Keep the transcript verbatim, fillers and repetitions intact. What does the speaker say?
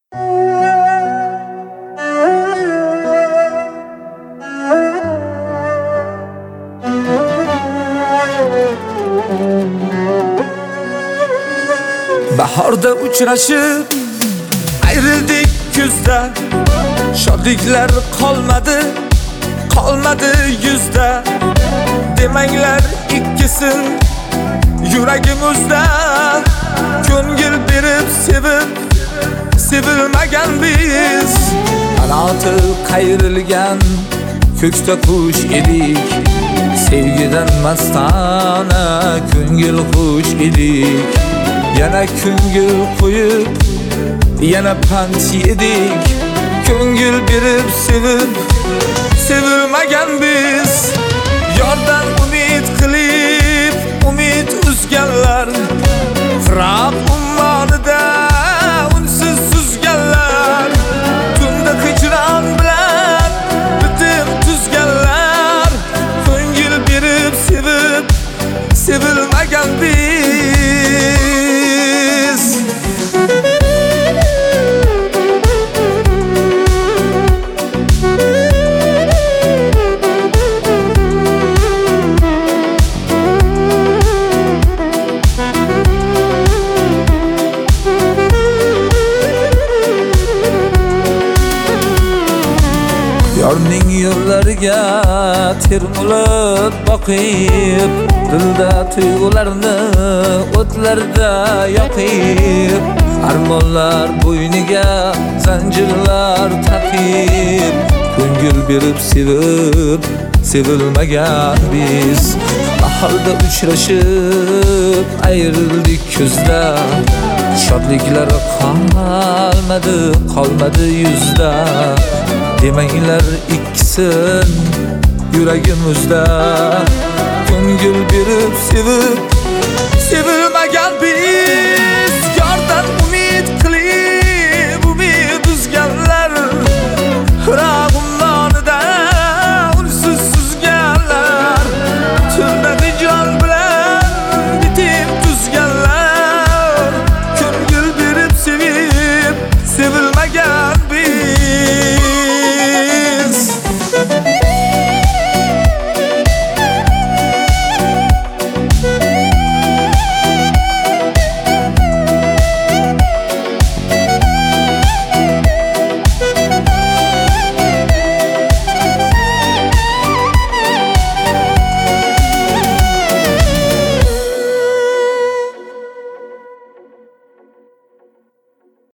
Bahorda uchrashib ayrildik kuzda, shodliklar qolmadi, qolmadi yuzda. Demanglar ikkisin yuragimizda, ko'ngil berib sevib sevilmagan biz. Qanoti qayrilgan ko'kda qush edik, sevgidan mastona ko'ngil xush edik. Yana ko'ngil qo'yib, yana pand yedik, ko'ngil berib sevib sevilmagan biz. Yordan umid qilib, umid uzganlar, firaq ummonida unsiz suzganlar, tunda hijron bilan bitim tuzganlar, ko'ngil berib sevib sevilmagan biz. Yorning yo'llariga termulib boqib, dilda tuyg'ularni o'tlarda yoqib, armonlar bo'yniga zanjirlar taqib, ko'ngil berib sevib sevilmagan biz. Bahorda uchrashib ayrildik kuzda, shodliklar qolmadi, qolmadi yuzda. Demanglar ikkisin yuragimizda, ko'ngil berib sevib sevib